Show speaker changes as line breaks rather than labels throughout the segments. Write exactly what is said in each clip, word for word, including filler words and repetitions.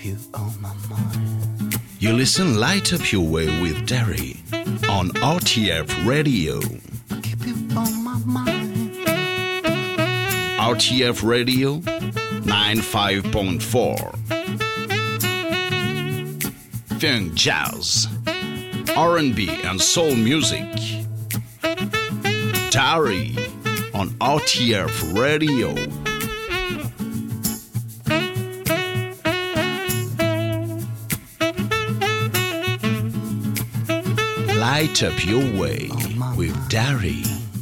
you on my mind.
You listen Light Up Your Way with Derry on R T F Radio.
I keep you on my mind.
R T F Radio ninety-five point four. Funk, jazz, R and B and soul music. Derry on R T F Radio. Light up your way with Derry.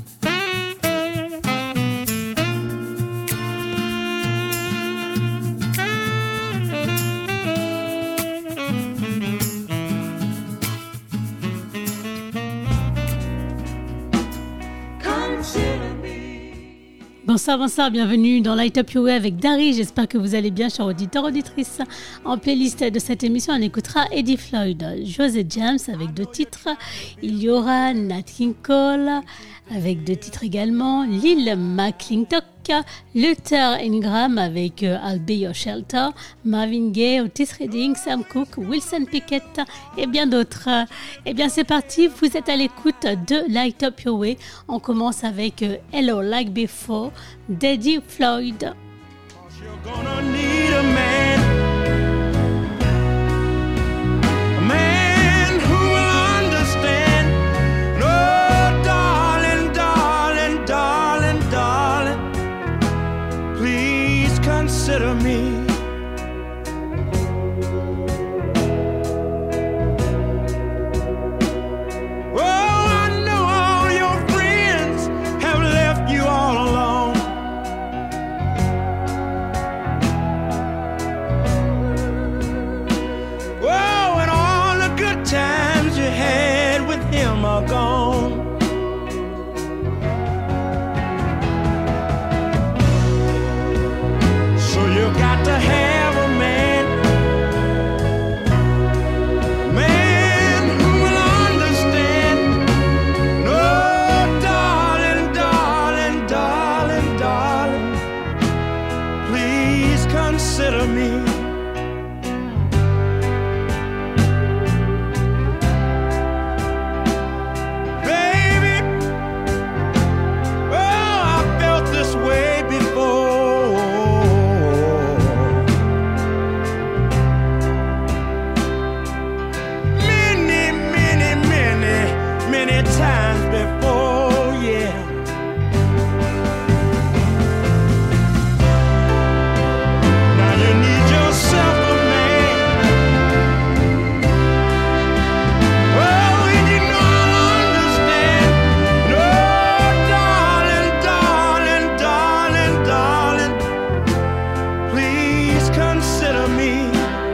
Bonsoir, bonsoir, bienvenue dans Light Up Your Way avec Dari. J'espère que vous allez bien, chers auditeurs, auditrices. En playlist de cette émission, on écoutera Eddie Floyd, José James avec deux titres. Il y aura Nat King Cole avec deux titres également. Lil McClintock, Luther Ingram avec euh, I'll Be Your Shelter, Marvin Gaye, Otis Redding, Sam Cooke, Wilson Pickett et bien d'autres. Eh bien c'est parti, vous êtes à l'écoute de Light Up Your Way. On commence avec euh, Hello Like Before d'Eddie Floyd.
Consider me. Oh, I know all your friends have left you all alone. Oh, and all the good times you had with him are gone. You got to have a man, man who will understand. No, darling, darling, darling, darling, please consider me. Baby, oh, I felt this way before. Times before, yeah. Now you need yourself a man. Oh, and you know I'll understand. No, darling, darling, darling, darling, please consider me.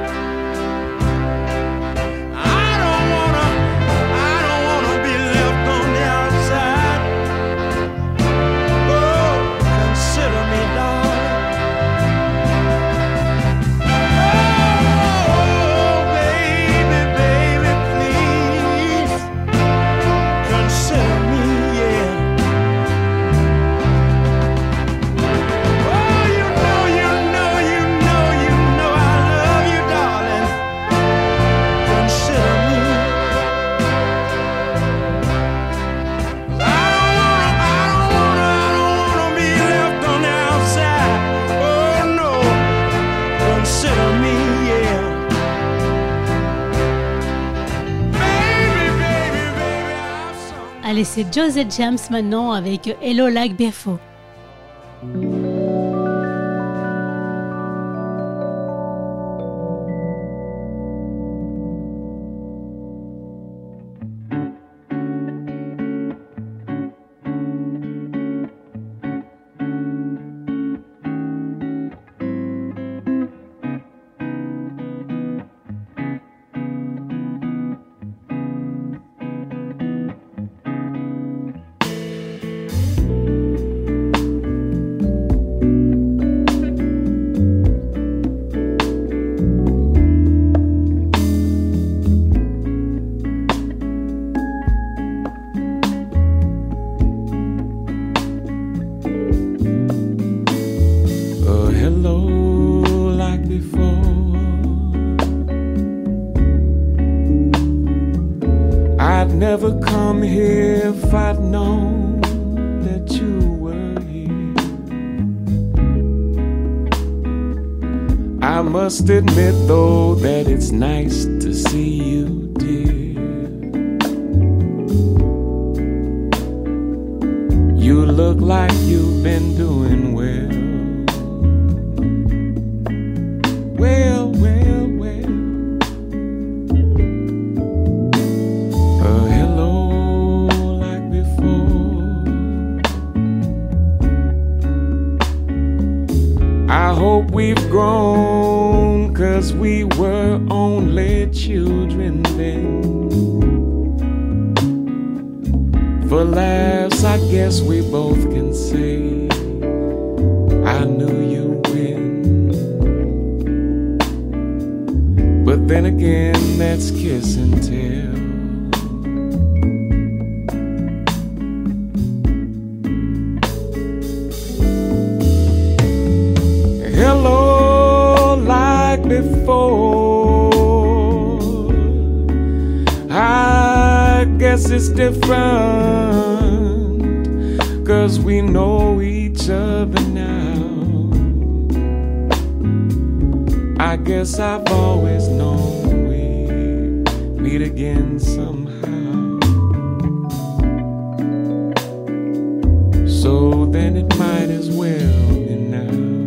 Allez, c'est José James maintenant avec Hello Like Before.
Hello, like before. never come here if I'd known that you were here. I must admit though that it's nice to see you, dear. You look like you've been doing well. Well, well, well. A hello like before. I hope we've grown, 'cause we were only children then. For laughs, I guess we both can say I knew you when. But then again, that's kiss and tell. Hello like before. I guess it's different, 'cause we know each other now. I guess I've always known we'd meet again somehow. So then it might as well be now.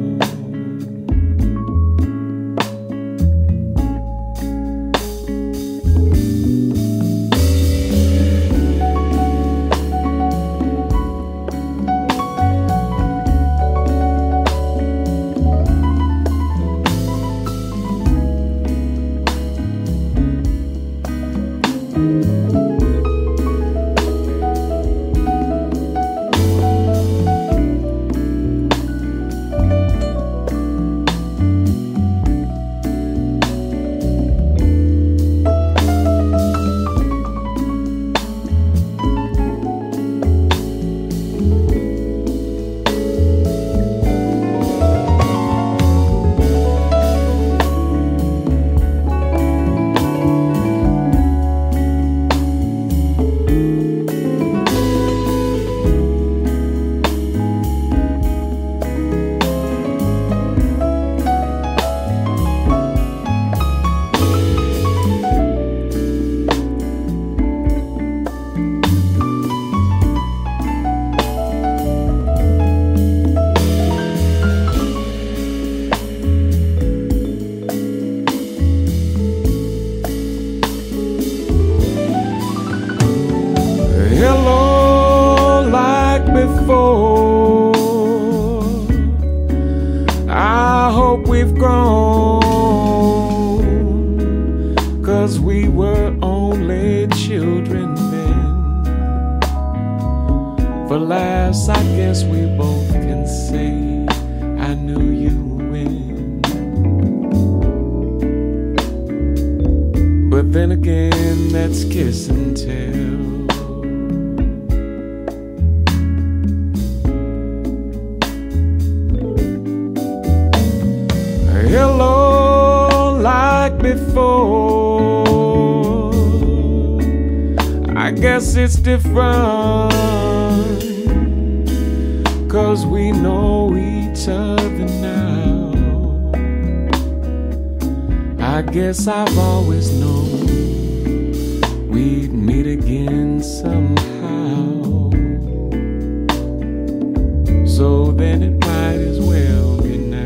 I hope we've grown, 'cause we were only children then. For laughs, I guess we both can say I knew you when. But then again, that's kiss and tell. Hello like before. I guess it's different, 'cause we know each other now. I guess I've always known we'd meet again somehow. So then it might as well be now.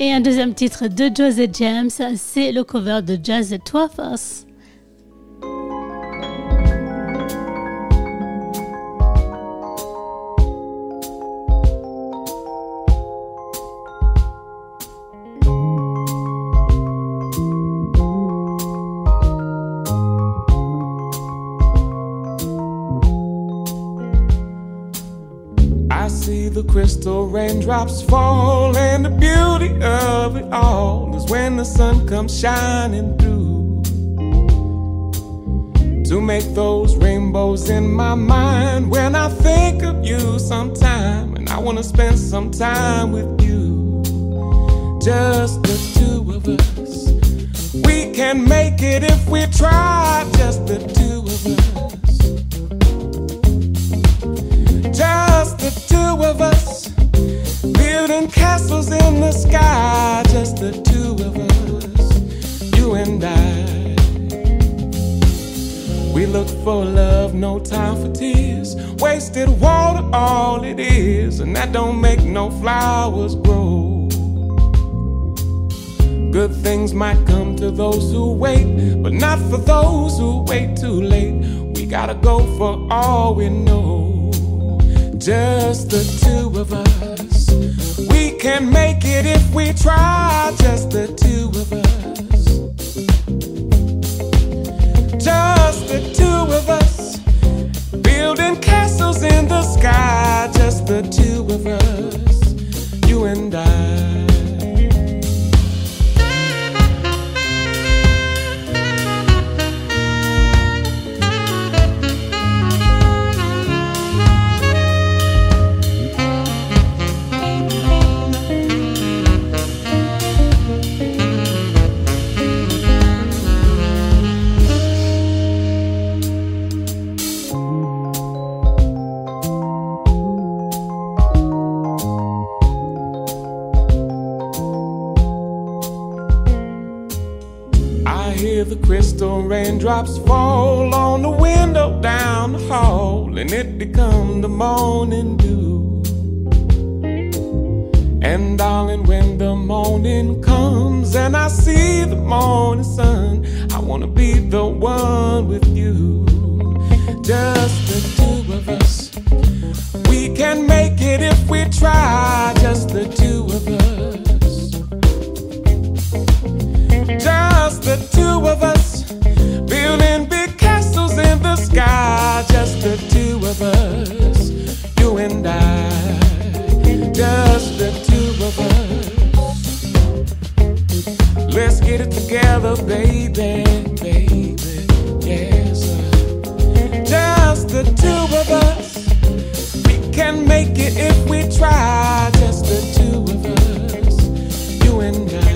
Et un deuxième titre de José James, c'est le cover de Just the Two of Us.
The crystal raindrops fall, and the beauty of it all is when the sun comes shining through to make those rainbows in my mind. When I think of you sometime, and I wanna spend some time with you, just the two of us. We can make it if we try, just the two of us. Just the two of us, building castles in the sky. Just the two of us, you and I. We look for love, no time for tears. Wasted water, all it is, and that don't make no flowers grow. Good things might come to those who wait, but not for those who wait too late. We gotta go for all we know. Just the two of us. We can make it if we try. Just the two of us. Just the two of us, building castles in the sky. Just the two of us, you and I. Crystal raindrops fall on the window down the hall, and it become the morning dew. And darling, when the morning comes and I see the morning sun, I wanna be the one with you. Just the two of us. We can make it if we try. Just the two of us. Just the two of us, building big castles in the sky. Just the two of us, you and I. Just the two of us. Let's get it together, baby, baby, yes. Just the two of us. We can make it if we try. Just the two of us, you and I.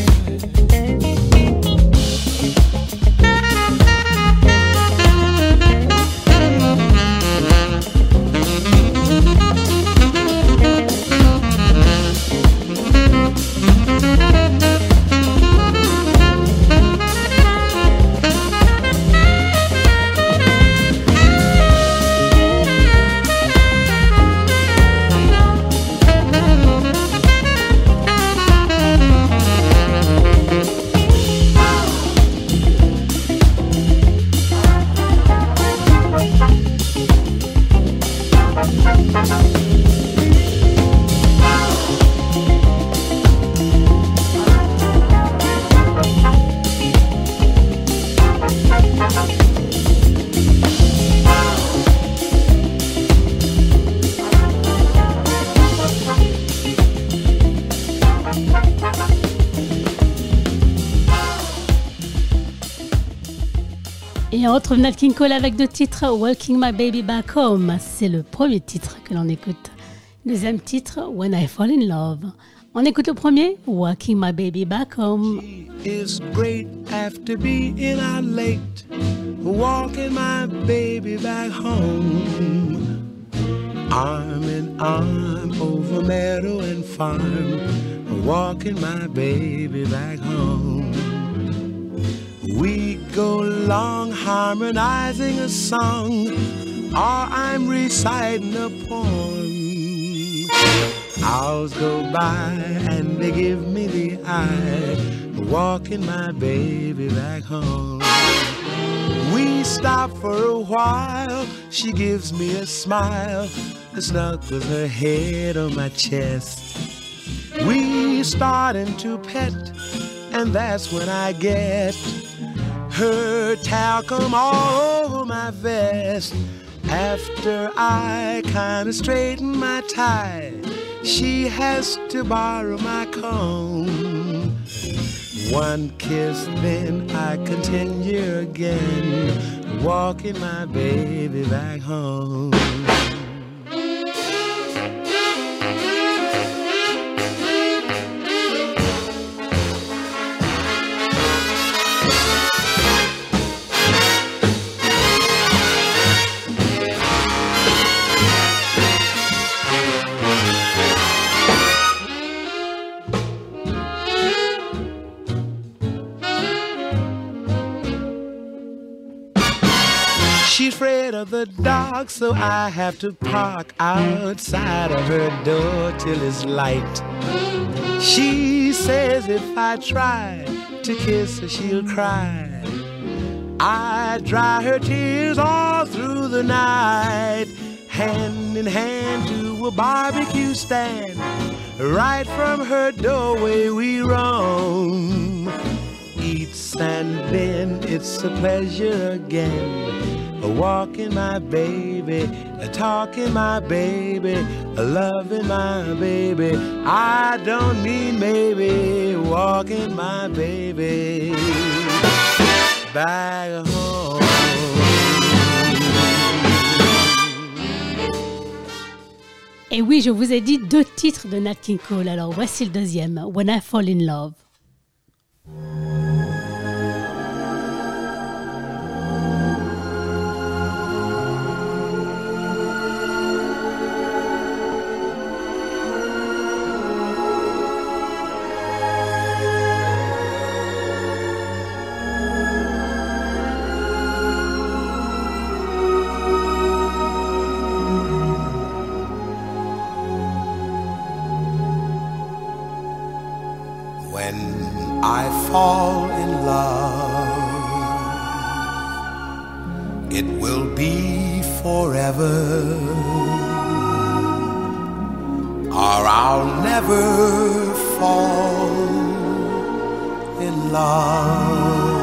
Et on retrouve Nat King Cole avec deux titres, Walking My Baby Back Home. C'est le premier titre que l'on écoute. Deuxième titre, When I Fall in Love. On écoute le premier, Walking My Baby Back Home.
It's great after being out late, walking my baby back home. Arm in arm over meadow and farm, walking my baby back home. We go along harmonizing a song, or I'm reciting a poem. Hours go by and they give me the eye, walking my baby back home. We stop for a while, she gives me a smile, snuggles her head on my chest. We starting to pet, and that's when I get her talcum all over my vest. After I kinda straighten my tie, she has to borrow my comb. One kiss, then I continue again, walking my baby back home. She's afraid of the dark, so I have to park outside of her door till it's light. She says if I try to kiss her, she'll cry. I dry her tears all through the night, hand in hand to a barbecue stand. Right from her doorway we roam. Eats and then it's a pleasure again, walking my baby, talking my baby, loving my baby. I don't mean maybe, walking my baby back home.
Et oui, je vous ai dit deux titres de Nat King Cole. Alors voici le deuxième, When I Fall in Love.
Fall in love, it will be forever, or I'll never fall in love.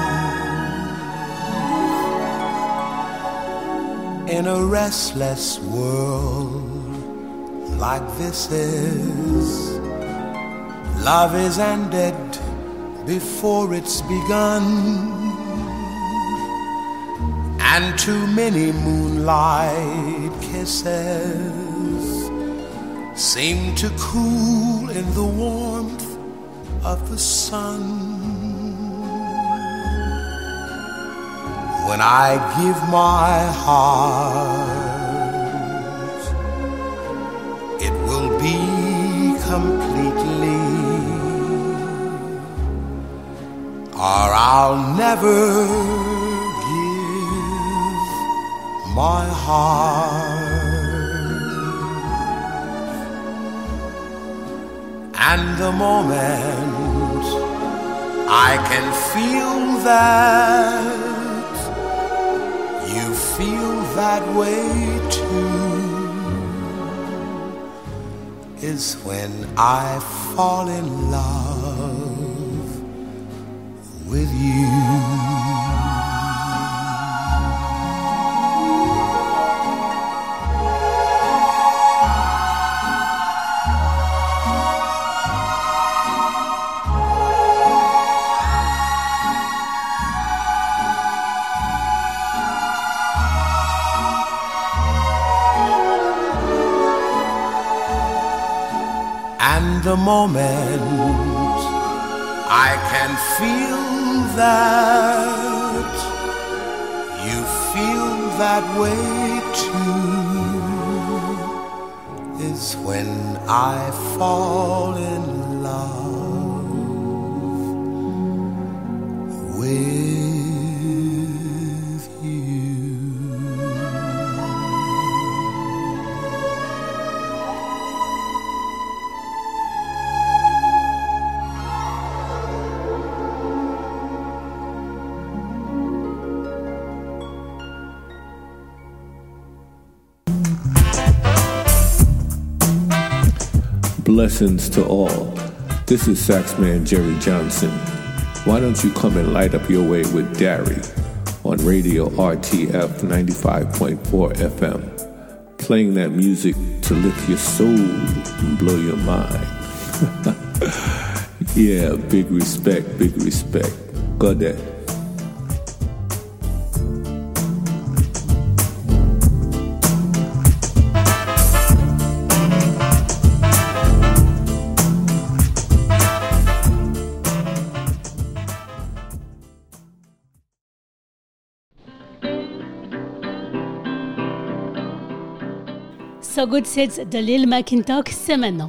In a restless world like this is, love is ended before it's begun, and too many moonlight kisses seem to cool in the warmth of the sun. When I give my heart, it will be completely, or I'll never give my heart. And the moment I can feel that you feel that way too is when I fall in love with you. And the moment I can feel that you feel that way too is when I fall in love with you.
Blessings to all. This is Saxman Jerry Johnson. Why don't you come and light up your way with Dari on Radio R T F ninety-five point four F M, playing that music to lift your soul and blow your mind. Yeah, big respect, big respect. Got that.
So Good Sits de Lil McIntosh, c'est maintenant.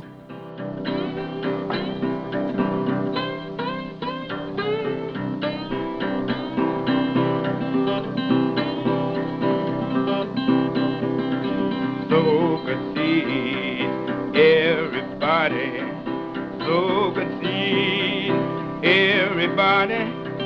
So good see everybody, so good see everybody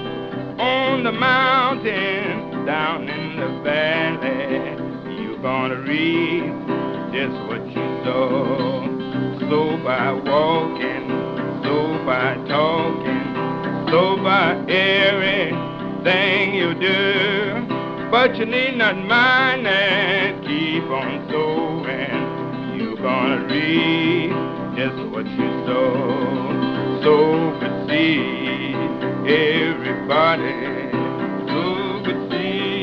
on the mountain, down in the valley. You're gonna read just what you saw. So by walking, so by talking, so by everything you do. But you need not mind that, keep on sowing. You're gonna reap just what you sow. So good see everybody, so good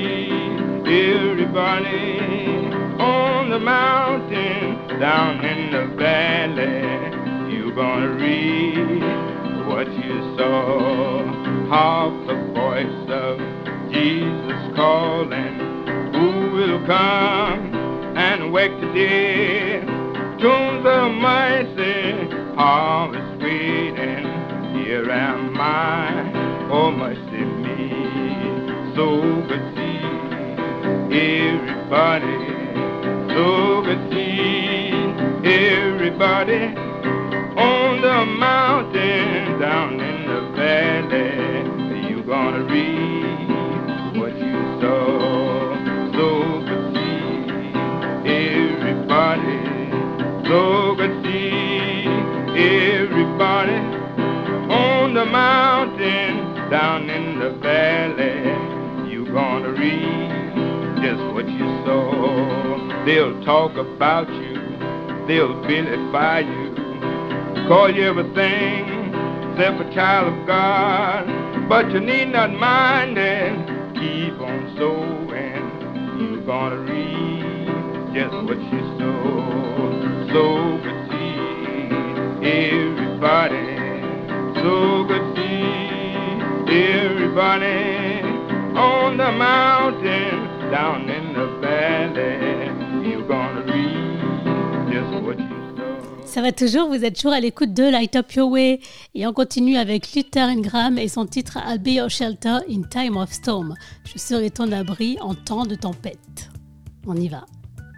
see everybody on the mountain, down in the valley. You're gonna read what you saw. Hark the voice of Jesus calling, who will come and wake the dead. Tombs of mercy, harvest waiting. Here am I, oh mercy me. So good see everybody, so good see everybody on the mountain, down in the valley. You gonna read what you saw. So good see everybody, so good see everybody on the mountain, down in the valley. You gonna read just what you saw. They'll talk about you, they'll vilify you, call you everything except a child of God. But you need not mind it, keep on sowing. You're gonna reap just what you sow. So good see everybody, so good see everybody on the mountain, down in the valley. You're gonna reap just what you sow.
Ça va toujours, vous êtes toujours à l'écoute de Light Up Your Way. Et on continue avec Luther Ingram et son titre I'll be your shelter in time of storm. Je serai ton abri en temps de tempête. On y va.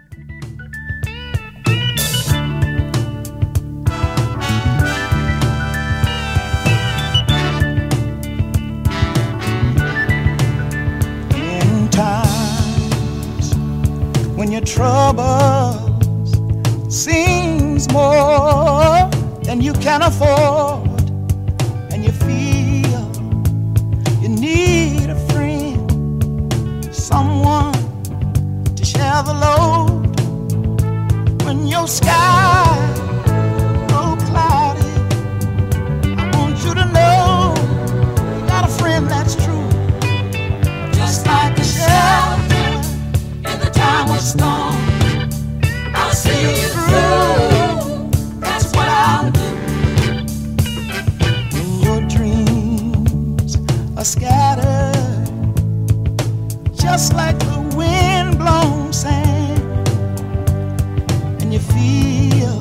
In times when your troubles seems more than you can afford, and you feel you need a friend, someone to share the load. When your sky so cloudy, I want you to know you got a friend that's true, just like a shelter in the time of storm. I'll see you through, that's what I'll do. When your dreams are scattered, just like the wind blown sand, and you feel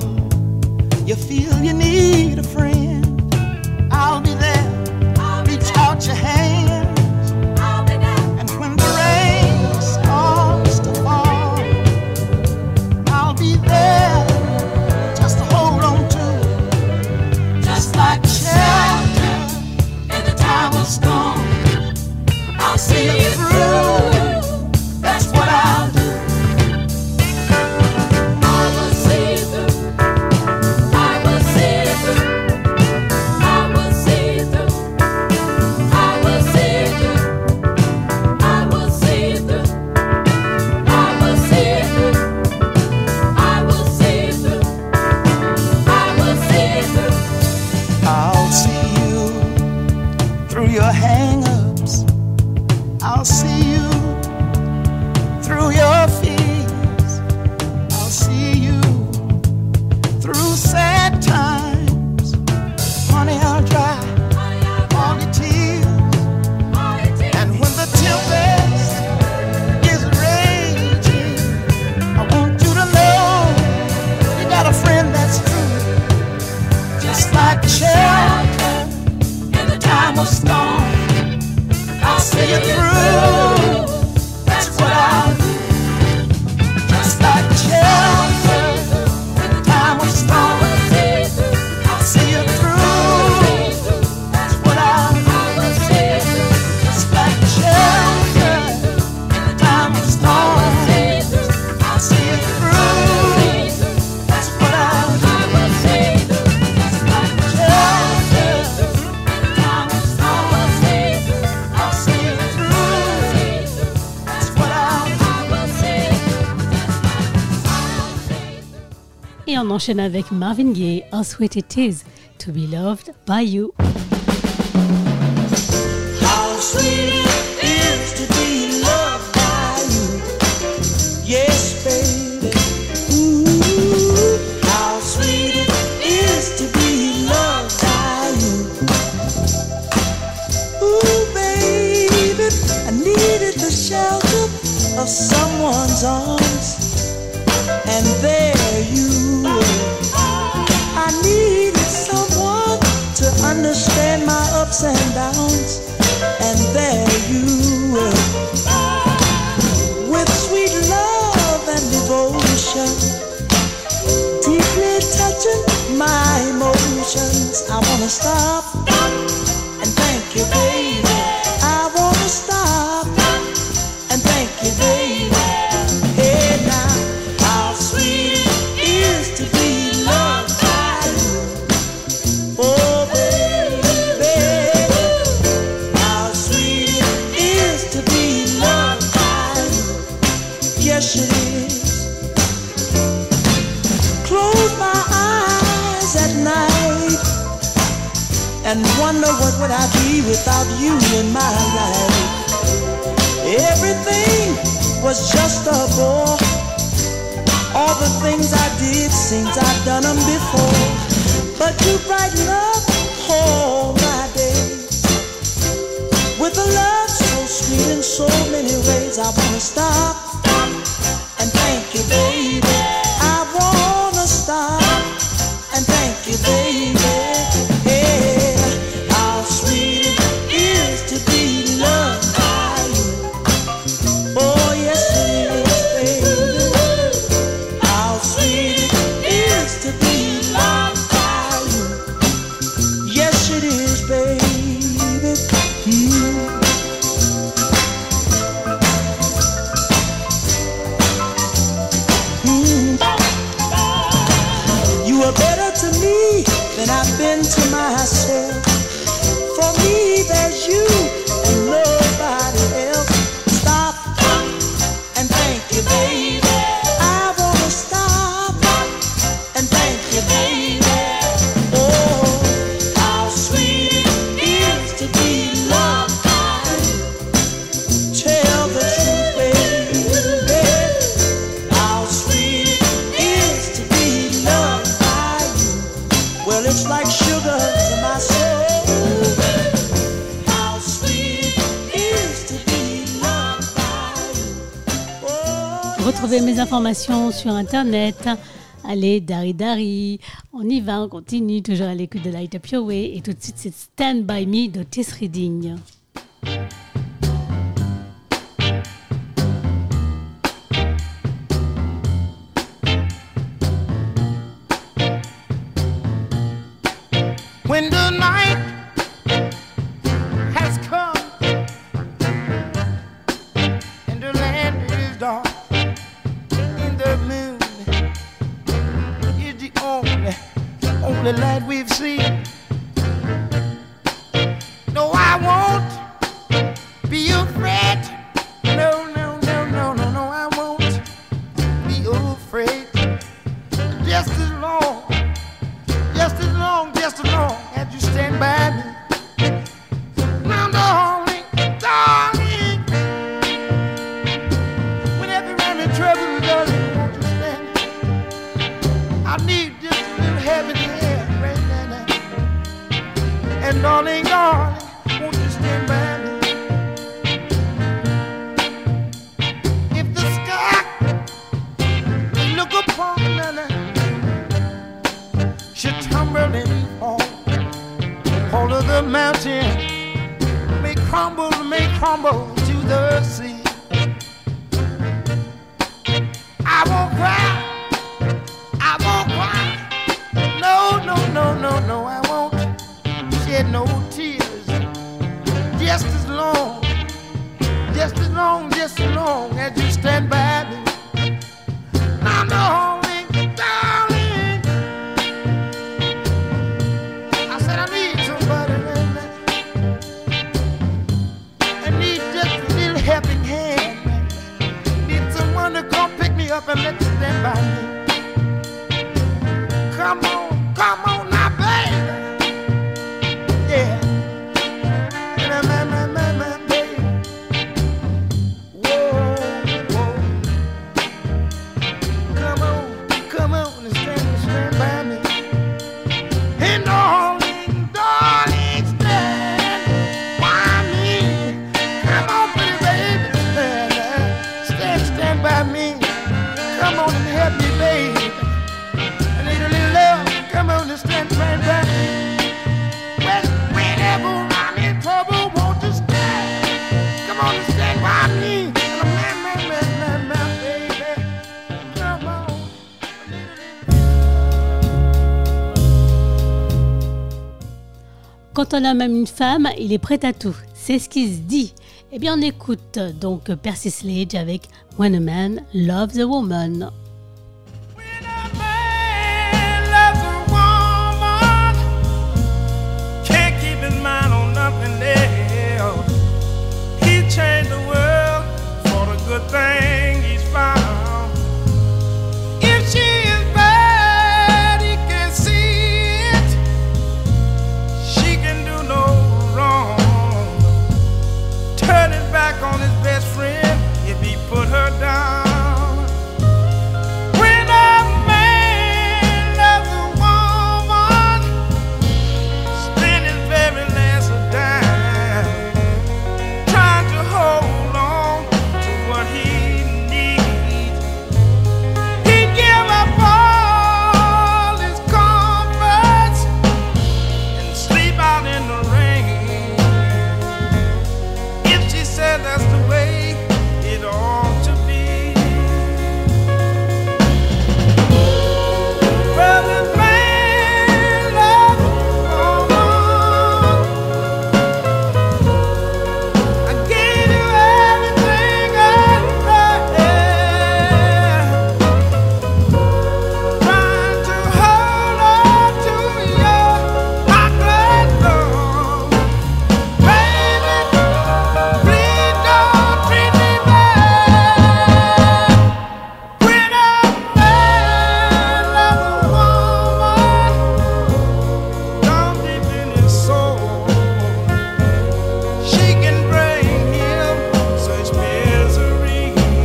Et on enchaîne avec Marvin Gaye, How Sweet It Is to Be Loved by You.
How sweet it is to be loved by you. Yes, baby. Ooh, how sweet it is to be loved by you. Ooh, baby, I needed the shelter of someone's arms, and there you were. I needed someone to understand my ups and downs, and there you were. With sweet love and devotion, deeply touching my emotions. I wanna stop and thank you, baby. I wanna stop and thank you, baby. Hey now, how sweet it is to be loved by you. Oh baby, how sweet it is to be loved by you. Yes it is. Close my eyes at night and wonder what would I be without you in my life. Everything was just a bore. All the things I did seems I've done them before. But you brighten up all my days with a love so sweet in so many ways. I wanna stop and thank you, baby. I wanna stop and thank you, baby. Yeah, how sweet it is to be loved by you. Oh yes it is, baby. How sweet it is to be loved by you. Yes it is, baby. Mm. You are better to me than I've been to myself. For me, there's you and nobody else. Stop and thank you, baby. I wanna stop and thank you, baby. Oh, how sweet it is to be loved by you. Tell the truth, baby. How sweet it is to be loved by you. Well, it's like sugar to my soul. How sweet it is to be loved by you. Oh,
Retrouvez mes informations sur internet. Allez, Dari Dari. On y va, on continue, toujours à l'écoute de Light Up Your Way. Et tout de suite, c'est Stand By Me d'Otis Redding.
When the night has come and the land is dark and the moon is the only, only light we've seen. No, I won't be afraid. No, no, no, no, no, no, I won't be afraid. Just as long, just as long, just as long as you stand by me. Now, darling, darling, whenever I'm in trouble, darling, won't you stand? I need just a little heaven here right now. And darling, darling, won't you stand by me? If the sky you look upon me should tumble and fall, all of the mountain may crumble, may crumble to the sea. I won't cry, I won't cry. No, no, no, no, no, I won't shed no tears. Just as long, just as long, just as long as you stand by me. Now, darling, darling, I said I need somebody right now. I need just a little helping hand. Need someone to come pick me up and let me stand by me.
Come on, come on now, baby. Yeah. Man, man, man, man, man, baby. Whoa, whoa. Come on, come on and stand, stand by me. And darling, darling, stand by me. Come on, pretty baby. Stand, stand by me. Come on and help me, baby. I need a little love. Come on and stand right by me. When, whenever I'm in trouble, won't you stand? Come on and stand by me. Man, man, man, man, man, baby. Come on.
Quand on a même une femme, il est prêt à tout. C'est ce qui se dit. Eh bien, on écoute donc Percy Sledge avec When a Man Loves a Woman.
When a man loves a woman, can't keep his mind on nothing else. He changed the world for the good thing he's found. If she is bad, he can see it. She can do no wrong. Turning back on his best friend if he put her down. When a man loves a woman, spend his very last dime, trying to hold on to what he needs. He give up all his comforts and sleep out in the rain. If she said that's the way it ought to be. Well, this man loves a woman. I gave you everything I had, trying to hold on to your chocolate love. Baby, please don't treat me bad. When a man loves a woman, down deep in his soul, she can bring him such misery.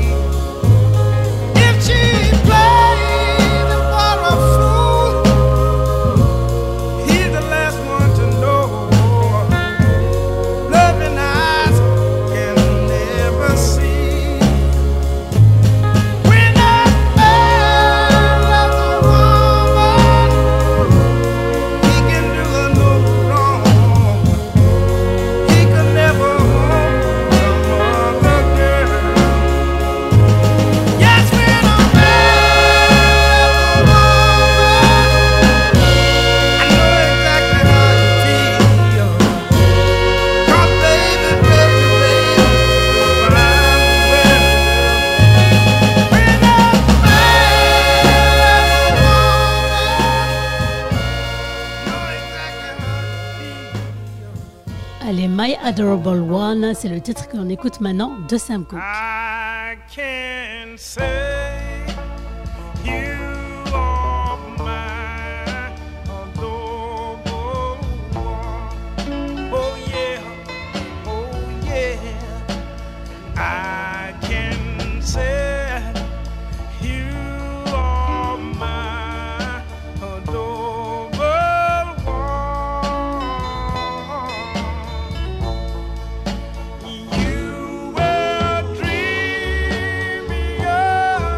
If she plays him for a fool, he's the last one to know. Loving eyes can never see. When a man loves a woman, he can do her no wrong. He could never hold some other girl. Yes, when a man loves a woman, I know exactly how you feel. 'Cause baby, baby, baby, but I'm very good. When a man loves a woman, know exactly how you feel.
Allez, My Adorable One, c'est le titre que l'on écoute maintenant de Sam Cooke.
I can say you are my adorable one. Oh yeah, oh yeah. I can say you are my adorable one. You were dreaming of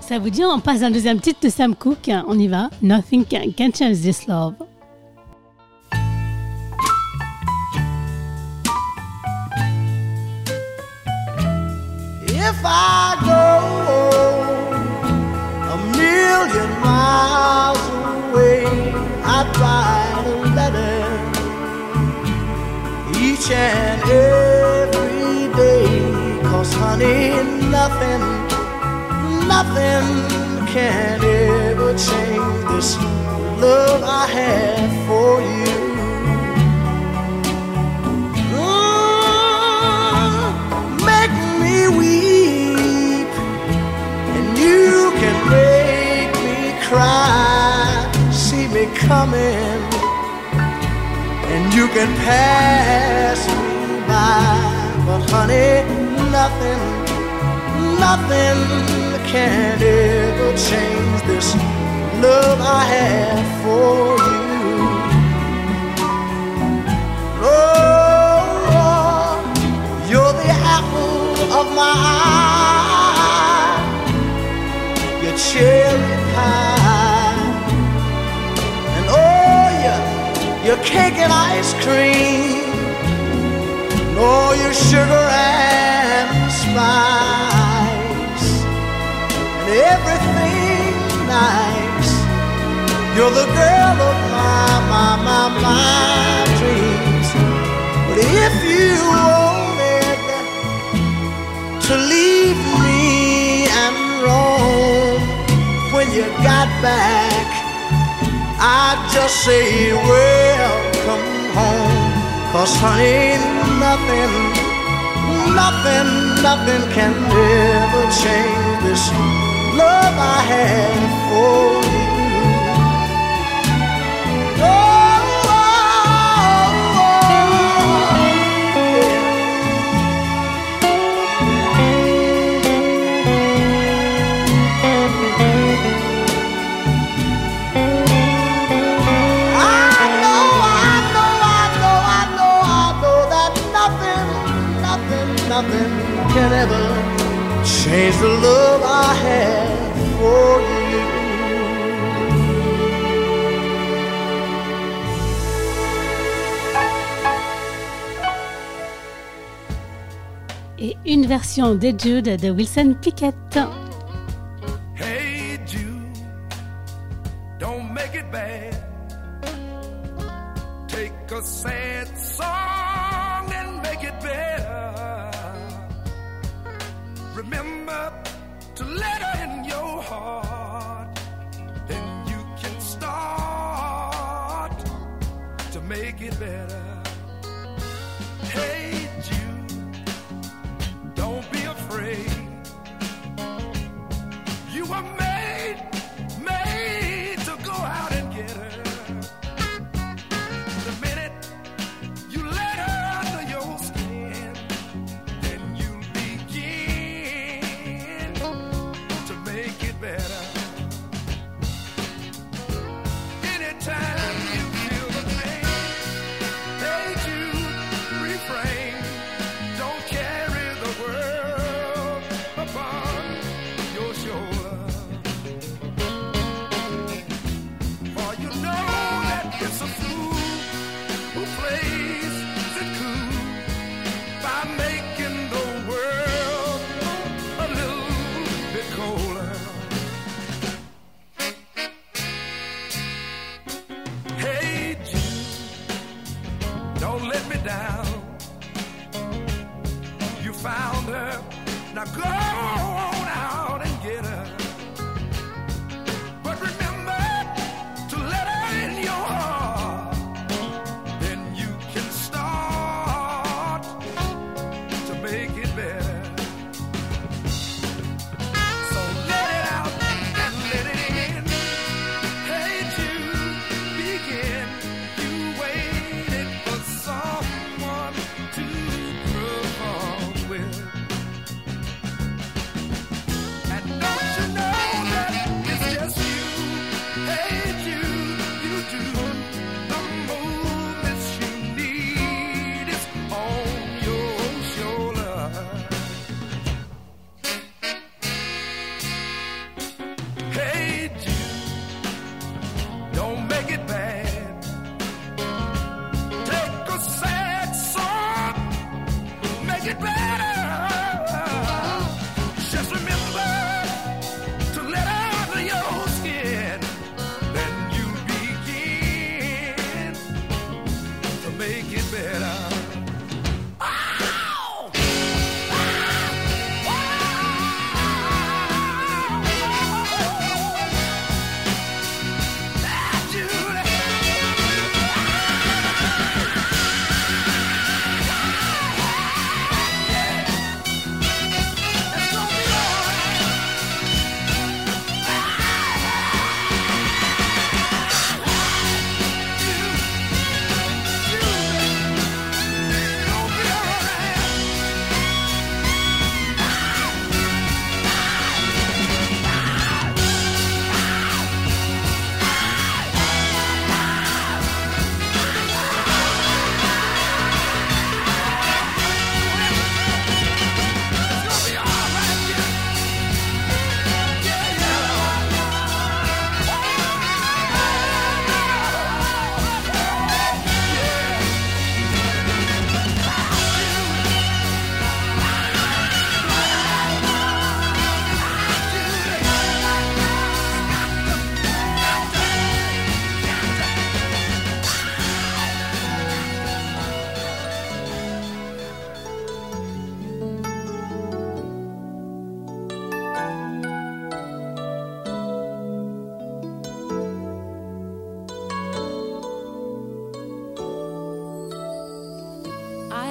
Ça vous dit, on passe un deuxième titre de Sam Cooke. On y va. Nothing can, can change this love.
If I go a million miles away, I'd write a letter each and every day. 'Cause honey, nothing, nothing can ever change this love I have for you. Mm, make me weep, and you can make me cry. See me coming, and you can pass me by. But honey, nothing, nothing can ever change this love I have for you. Oh, you're the apple of my eye, your cherry pie, and oh, your, your cake and ice cream, and all your sugar and spice, and everything nice. You're the girl of my, my, my, my dreams. But if you wanted to leave me and roam when you got back, I'd just say welcome home. 'Cause honey, nothing, nothing, nothing can ever change this love I have for you. Oh, oh, oh, yeah. I know, I know, I know, I know, I know that nothing, nothing, nothing can ever change the love I have for you.
Et une version de Jude de Wilson Pickett.
Hey Jude, don't make it bad. Take a sad song and make it better. Remember to let her in your heart, then you can start to make it better. Hey Jude, don't be afraid. You were made, made to go out and get her. The minute you let her under your skin, then you begin to make it better. Anytime you feel the pain,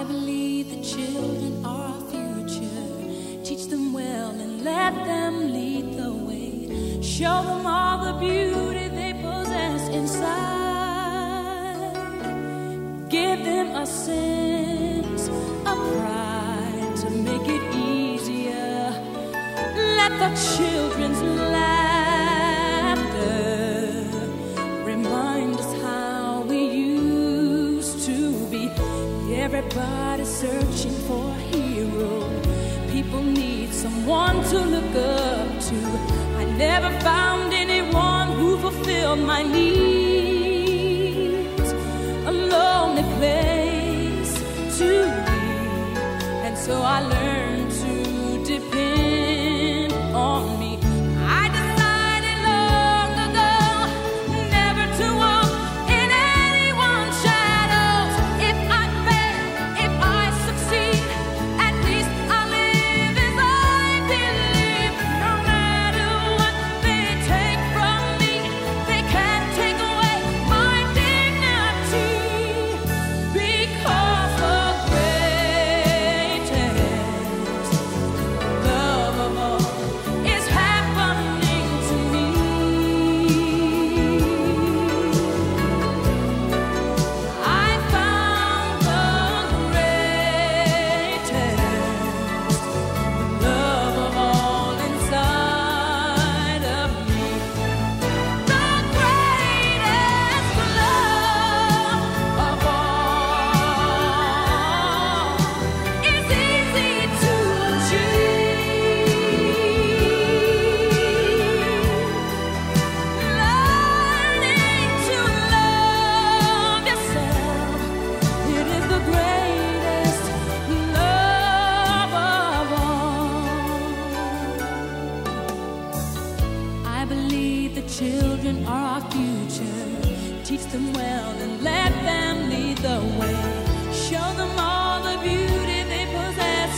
believe the children are our future. Teach them well and let them lead the way. Show them all the beauty they possess inside. Give them a sense of pride to make it easier. Let the children's laughter remind us how we used to be. Everybody's searching for a hero. People need someone to look up to. I never found anyone who fulfilled my needs. A lonely place to be, and so I learned to depend on me. I decided long ago never to walk in anyone's shadows. If I fail, if I succeed, at least I live as I believe. No matter what they take from me, they can't take away my dignity. Because the greatest love of all is happening to me. I found the greatest love of all inside of me. The greatest love of all is easy to achieve. Learning to love yourself, it is the greatest love of all. I believe the children are our future. Teach them well and let them lead the way. Show them all the beauty they possess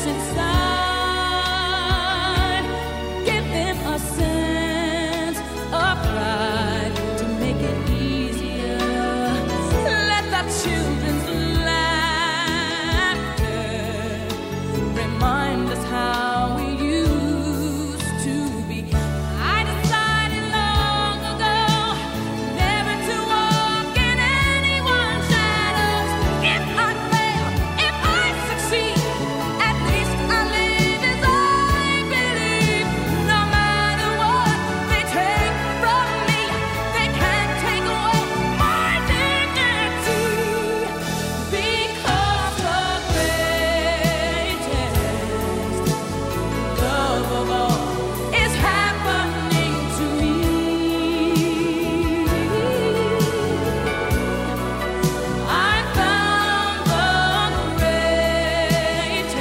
inside. Give them a sense of pride to make it easier. Let the children's laughter remind us how we used to be. I decided long ago never to walk in anyone's shadows. If I fail, if I succeed, at least I live as I believe. No matter what they take from me, they can't take away my dignity. Because the greatest love of all is happening to me. I found the greatest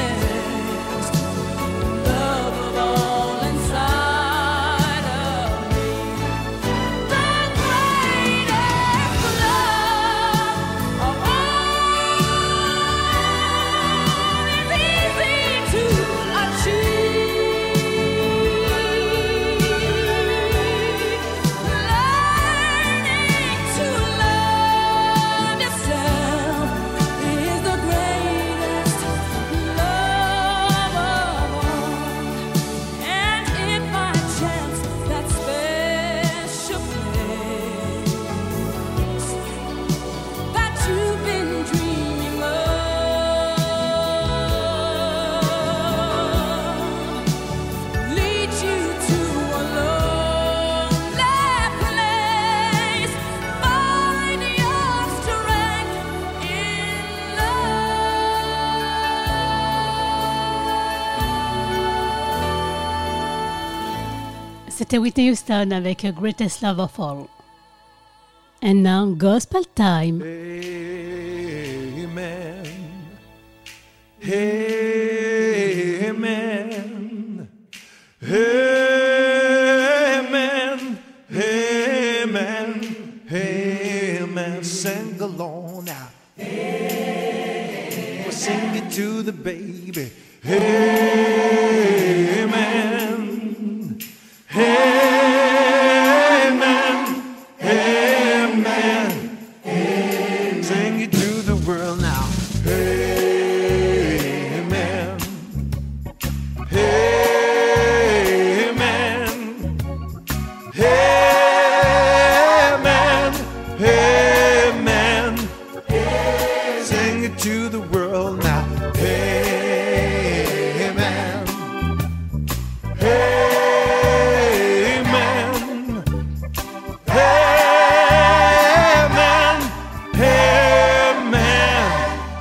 love of all inside of me. The greatest love of all is easy to achieve. Learning to love yourself is the greatest love of all. And if by chance that special place that you've been dreaming of leads you to a lonely place, find your strength in love.
C'était Whitney Houston avec Greatest Love of All. And now, Gospel Time.
Amen. Amen. Amen. Amen. Amen. Sing along now. We'll sing it to the baby. Amen. Amen. Amen. Sing it to the world now. Amen. to the world now. Hey, man. Hey, man. Hey, man. Hey, man.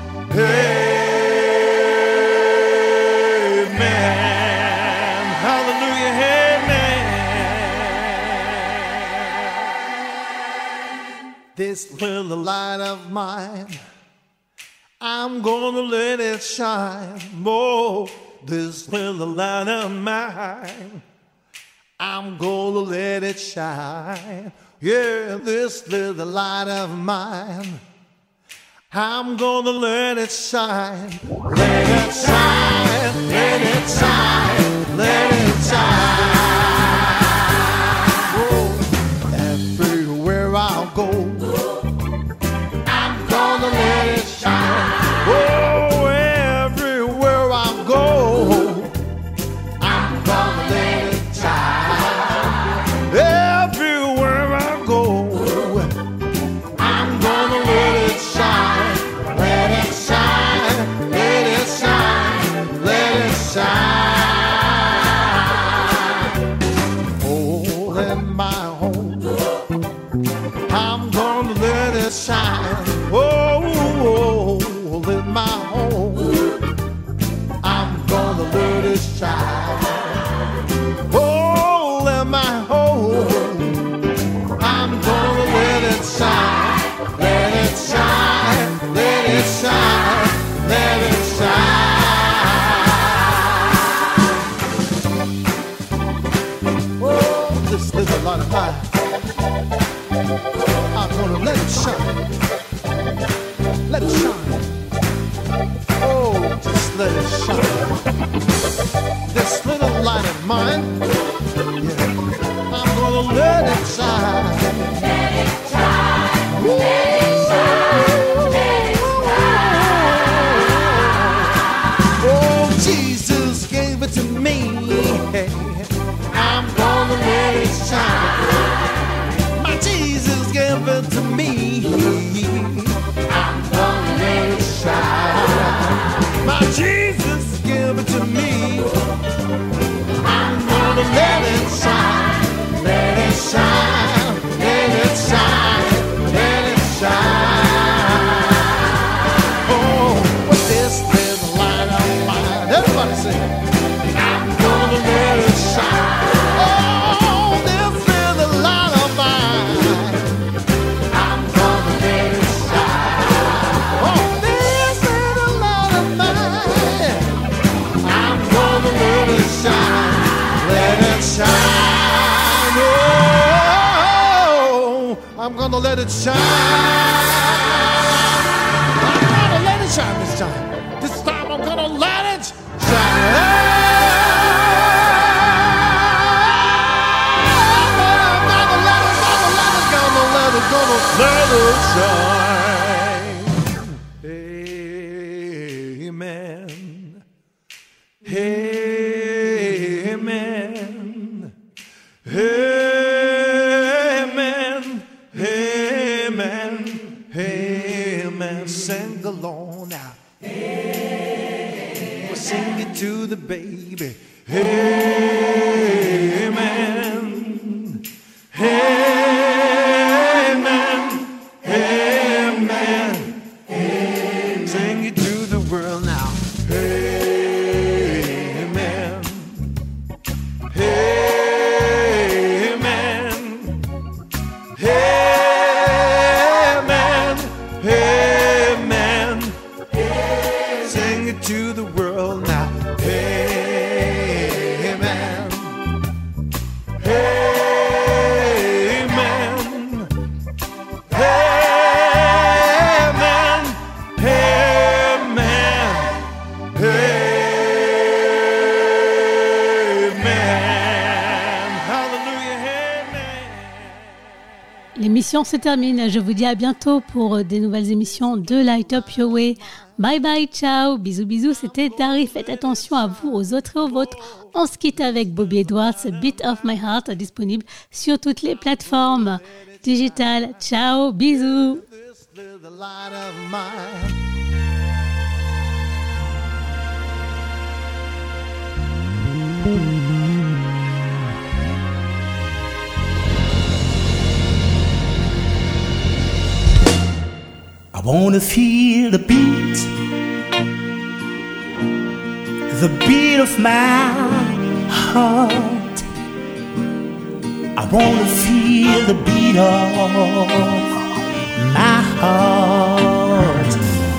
Hey, man. Hallelujah. Hey, man. This little light of mine, I'm gonna let it shine. Oh, this little light of mine, I'm gonna let it shine. Yeah, this little light of mine, I'm gonna let it shine. Let it shine, let it shine, let it shine. Oh, everywhere I'll go, I'm gonna let it shine. Oh, everywhere I go, I'm gonna let it shine. Everywhere I go, I'm gonna let it shine. Let it shine, let it shine, let it shine. Oh, in my home, I'm gonna let it shine. Oh, in my home, I'm gonna let it shine. Oh, in my home, I'm gonna let it shine. Let it shine, let it shine, let it shine. Oh, this little light of mine, I'm gonna let it shine. Let it shine. Oh, just let it shine. This little light of mine, yeah, I'm gonna let it shine. Let it shine. Let it shine. Let it shine. Oh, Jesus gave it to me. I'm gonna let it shine. My Jesus gave it to me. I'm gonna let it shine. My Jesus give it to me. I'm gonna let it shine. Let it shine. Let it shine. Let it shine. Oh, with this little light of mine, everybody say, I'm gonna let it shine. Oh, this little light of mine, I'm gonna let it shine. Oh, this little light of mine, I'm gonna let it shine. Let it shine. Oh, I'm gonna let it shine. I'm gonna let it shine this time. This time I'm gonna let it shine. Gonna let it shine. Amen. Amen. Amen. Amen. Amen. Sing along now. Amen. Sing it to the baby. Amen. Amen. Amen. Amen. Sing it to the world now. Amen. Amen. Amen. Amen. Sing it to the world now. Amen. Amen. Amen. Amen. Amen. Hallelujah. Amen.
L'émission se termine. Je vous dis à bientôt pour des nouvelles émissions de Light Up Your Way. Bye bye, ciao, bisous bisous, c'était Dari. Faites attention à vous, aux autres et aux vôtres. On se quitte avec Bobby Edwards, Beat of My Heart, disponible sur toutes les plateformes digitales. Ciao, bisous.
I wanna feel the beat, the beat of my heart. I wanna feel the beat of my heart.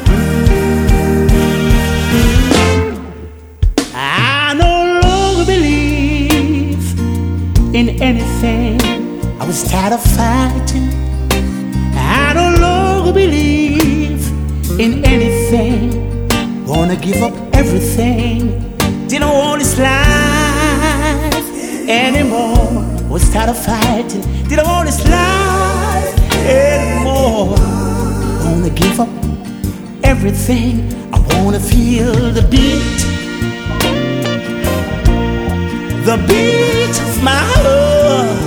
I no longer believe in anything. I was tired of fighting. I no longer believe in anything. Wanna give up everything. Didn't want this life anymore. Was tired of fighting. Didn't want this life anymore. Wanna give up everything. I wanna feel the beat, the beat of my heart.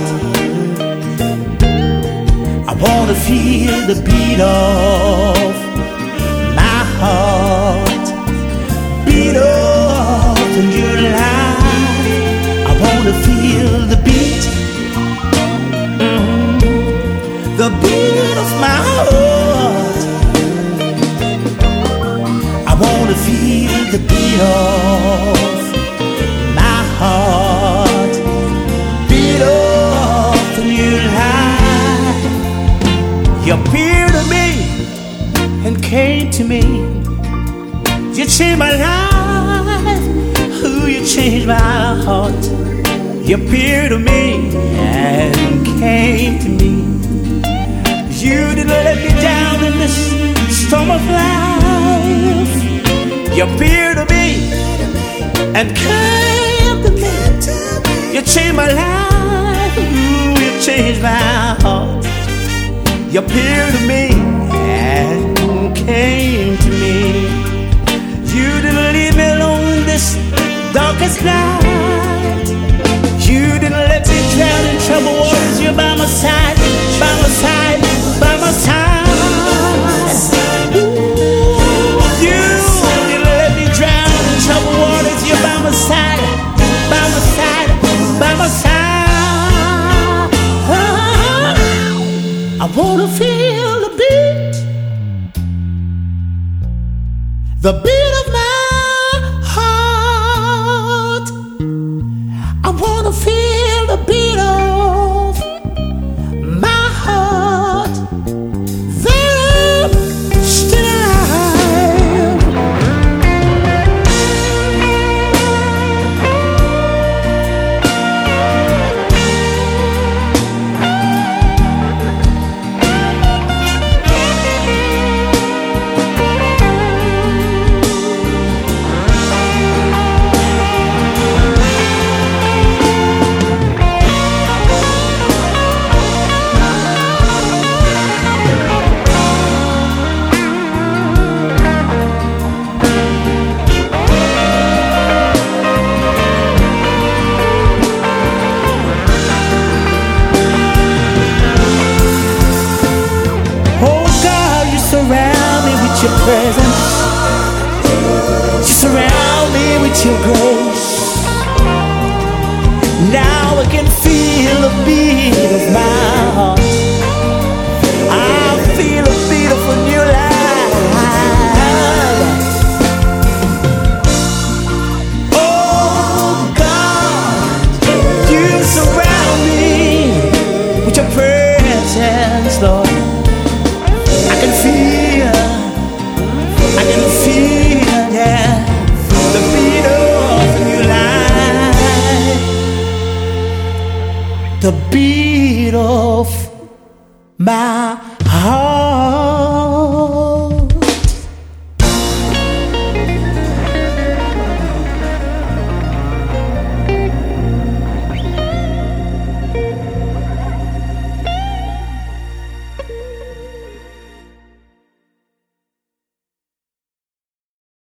I wanna feel the beat of my heart, beat of the new life. I wanna feel the beat, mm-hmm. the beat of my heart. I wanna feel the beat of my heart, beat of the new life. You appeared to me and came to me. You changed my life. Ooh, you changed my heart. You appeared to me and came to me. You didn't let me down in this storm of life. You appeared to me and came to me. You changed my life. Ooh, you changed my heart. You appeared to me and came to me. You didn't leave me alone in this darkest night. You didn't let me drown in troubled waters. You're by my side, by my side, by my side. Ooh, you didn't let me drown in troubled waters. You're by my side, by my side, by my side. I wanna feel the beat, the beat of my heart. I wanna feel the beat of my heart. That I'm still alive. Your presence, you surround me with your grace. Now I can feel the beat of my heart. I feel a beat of a new life. Oh God, you surround me with your presence, Lord. I can feel, I can feel, yeah, the beat of a new life. The beat of my